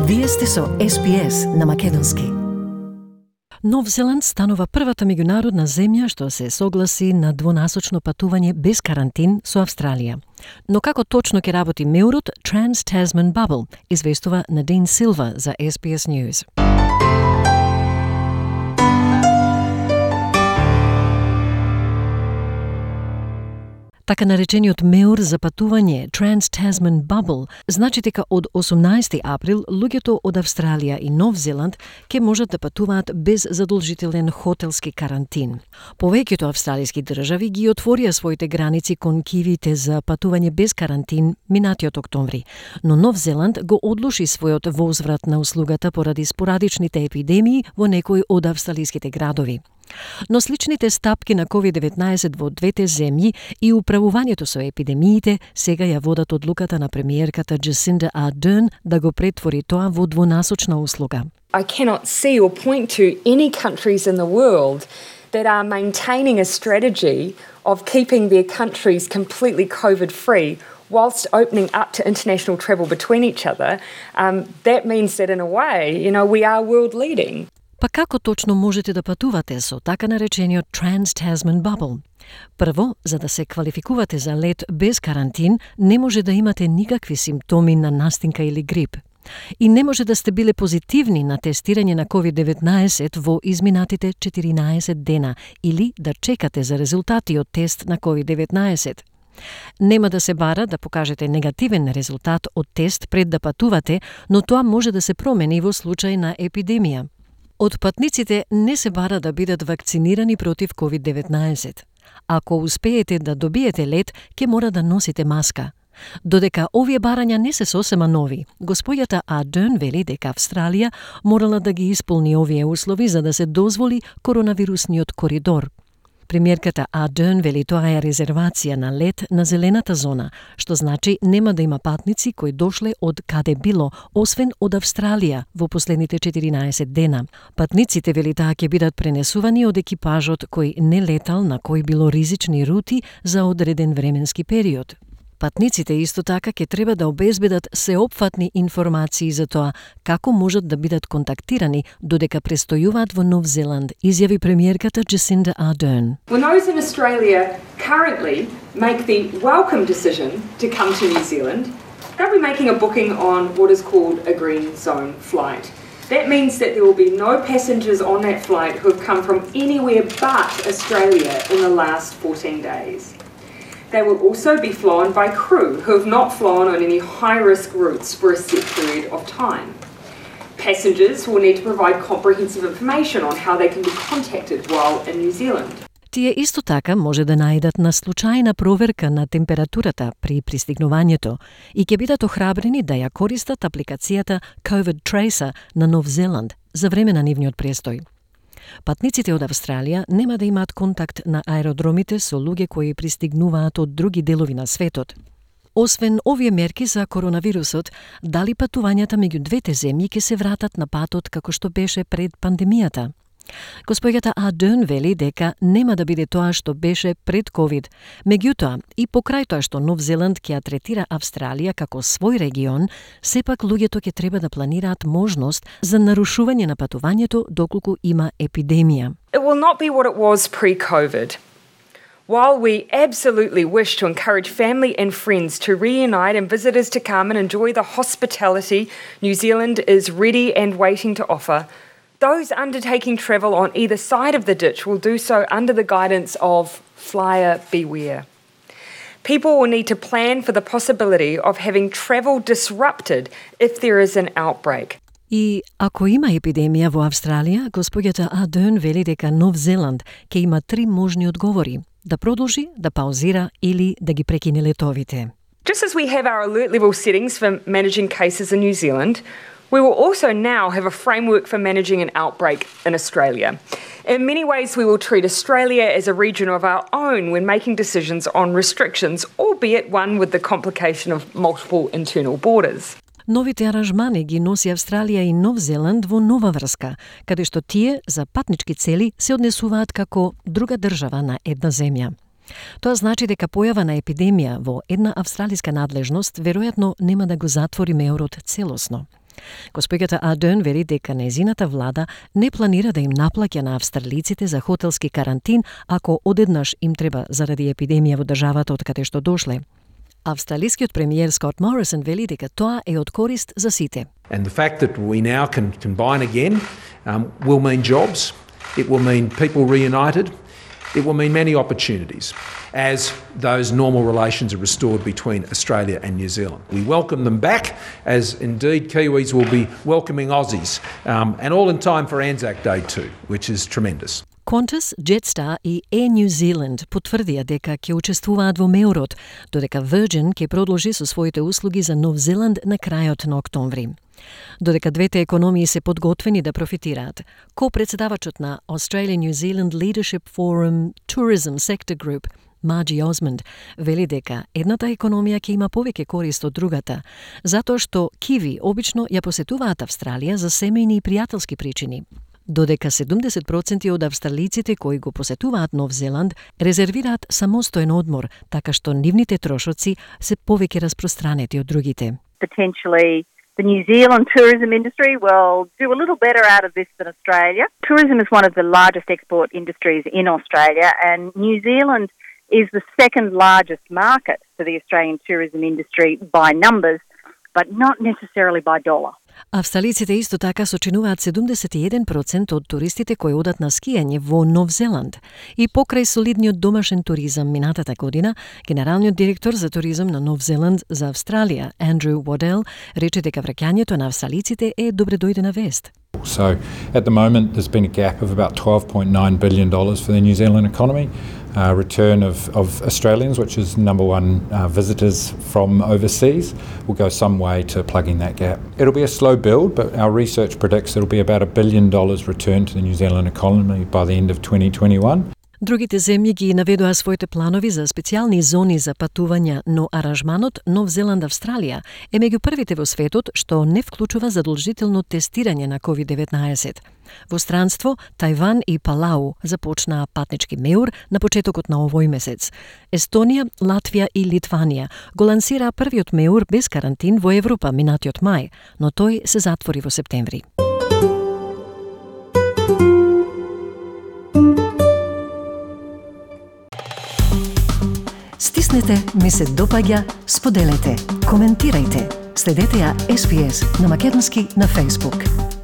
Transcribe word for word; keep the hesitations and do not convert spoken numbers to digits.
Вие сте со Ес Би Ес на Македонски. Нов Зеланд станува првата меѓународна земја што се согласи на двонасочно патување без карантин со Австралија. Но како точно ќе работи меурот Trans-Tasman Bubble, известува Надин Силва за Ес Би Ес News. Така наречениот меур за патување Trans-Tasman Bubble значи дека од осумнаесети април луѓето од Австралија и Нов Зеланд ќе можат да патуваат без задолжителен хотелски карантин. Повеќето австралиски држави ги отворија своите граници кон кивите за патување без карантин минатиот октомври, но Нов Зеланд го одлуши својот возврат на услугата поради спорадичните епидемии во некои од австралиските градови. Но сличните стапки на ковид деветнаесет во двете земји и управувањето со епидемиите сега ја водат одлуката на премиерката Джасинда Ардерн да го претвори тоа во двонасочна услуга. I cannot see or point to any countries in the world that are maintaining a strategy of keeping their countries completely COVID-free whilst opening up to international travel between each other. Um, that means that in a way, you know, we are world leading. Па како точно можете да патувате со така наречениот Trans-Tasman Bubble? Прво, за да се квалификувате за лет без карантин, не може да имате никакви симптоми на настинка или грип. И не може да сте биле позитивни на тестирање на ковид деветнаесет во изминатите четиринаесет дена или да чекате за резултати од тест на ковид деветнаесет. Нема да се бара да покажете негативен резултат од тест пред да патувате, но тоа може да се промени во случај на епидемија. Од патниците не се бара да бидат вакцинирани против ковид деветнаесет. Ако успеете да добиете лет, ќе мора да носите маска. Додека овие барања не се сосема нови, господјата Ардерн вели дека Австралија морала да ги исполни овие услови за да се дозволи коронавирусниот коридор. Премиерката Ардерн вели тоа е резервација на лет на зелената зона, што значи нема да има патници кои дошле од каде било, освен од Австралија во последните четиринаесет дена. Патниците вели таа ќе бидат пренесувани од екипажот кој не летал на кои било ризични рути за одреден временски период. Патниците исто така ќе треба да обезбедат сеопфатни информации за тоа како можат да бидат контактирани додека престојуваат во Нов Зеланд, изјави премиерката Джасинда Ардерн. When those in Australia currently make the welcome decision to come to New Zealand, they'll be making a booking on what is called a green zone flight. That means that there will be no passengers on that flight who have come from anywhere but Australia in the last fourteen days. They will also be flown by crew who have not flown on any high-risk routes for a set period of time. Passengers will need to provide comprehensive information on how they can be contacted while in New Zealand. Тие исто така може да најдат на случајна проверка на температурата при пристигнувањето и ќе бидат охрабрени да ја користат апликацијата COVID Tracer на Нов Зеланд за време на нивниот престој. Патниците од Австралија нема да имаат контакт на аеродромите со луѓе кои пристигнуваат од други делови на светот. Освен овие мерки за коронавирусот, дали патувањата меѓу двете земји ќе се вратат на патот како што беше пред пандемијата? Господјата Ардерн вели дека нема да биде тоа што беше пред ковид. Меѓутоа, и покрај тоа што Нов Зеланд ќе ја третира Австралија како свој регион, сепак луѓето ќе треба да планираат можност за нарушување на патувањето доколку има епидемија. It will not be what it was pre-COVID. While we absolutely wish to encourage family and friends to reunite and visitors to come and enjoy the hospitality New Zealand is ready and waiting to offer, those undertaking travel on either side of the ditch will do so under the guidance of flyer beware. People will need to plan for the possibility of having travel disrupted if there is an outbreak. И ако има епидемија во Австралија, господјата Ардерн вели дека Нов Зеланд ќе има три можни одговори: да продолжи, да паузира или да ги прекине летовите. Just as we have our alert level settings for managing cases in New Zealand, we will also now have a framework for managing an outbreak in Australia. In many ways, we will treat Australia as a region of our own when making decisions on restrictions, albeit one with the complication of multiple internal borders. Новите аранжмани ги носи Австралија и Нов Зеланд во нова врска, каде што тие за патнички цели се однесуваат како друга држава на една земја. Тоа значи дека појава на епидемија во една австралиска надлежност веројатно нема да го затвори меурот целосно. Госпоѓата Ардерн вели дека нејзината влада не планира да им наплаќа на австралиците за хотелски карантин ако одеднаш им треба заради епидемија во државата од каде што дошле. Австралискиот премиер Скот Морисон вели дека тоа е од корист за сите. And the fact that we now can combine again um, will mean jobs, it will mean people reunited, it will mean many opportunities as those normal relations are restored between Australia and New Zealand. We welcome them back, as indeed Kiwis will be welcoming Aussies, um, and all in time for Anzac Day too, which is tremendous. Qantas, Jetstar и Air New Zealand потврдија дека ќе учествуваат во меурот, додека Virgin ќе продолжи со своите услуги за Нов Зеланд на крајот на октомври. Додека двете економии се подготвени да профитираат, ко-председавачот на Australia New Zealand Leadership Forum Tourism Sector Group, Margie Osmond, вели дека едната економија ќе има повеќе корист од другата, затоа што киви обично ја посетуваат Австралија за семејни и пријателски причини. Додека седумдесет проценти од австралиците кои го посетуваат Нов Зеланд резервираат самостоен одмор, така што нивните трошоци се повеќе распространети од другите. Potentially the New Zealand tourism industry will do a little better out of this than Australia. Tourism is one of the largest export industries in Australia, and New Zealand is the second largest market for the Australian tourism industry by numbers, but not necessarily by dollar. Австралиците исто така сочинуваат седумдесет и еден процент од туристите кои одат на скијање во Нов Зеланд. И покрај солидниот домашен туризам минатата година, генералниот директор за туризам на Нов Зеланд за Австралија, Андрю Водел, рече дека враќањето на австралиците е добредојдена вест. So at the moment there's been a gap of about twelve point nine billion dollars for the New Zealand economy. Uh, return of, of Australians, which is number one uh, visitors from overseas, will go some way to plugging that gap. It'll be a slow build, but our research predicts it'll be about a billion dollars return to the New Zealand economy by the end of twenty twenty-one. Другите земји ги наведоа своите планови за специјални зони за патувања, но аранжманот Нов Зеланд-Австралија е меѓу првите во светот што не вклучува задолжително тестирање на ковид деветнаесет. Во странство, Тајван и Палау започнаа патнички меур на почетокот на овој месец. Естонија, Латвија и Литванија го лансираа првиот меур без карантин во Европа минатиот мај, но тој се затвори во септември. Стиснете, ми се допаѓа, споделете, коментирајте. Следете ја Ес Би Ес на македонски на Facebook.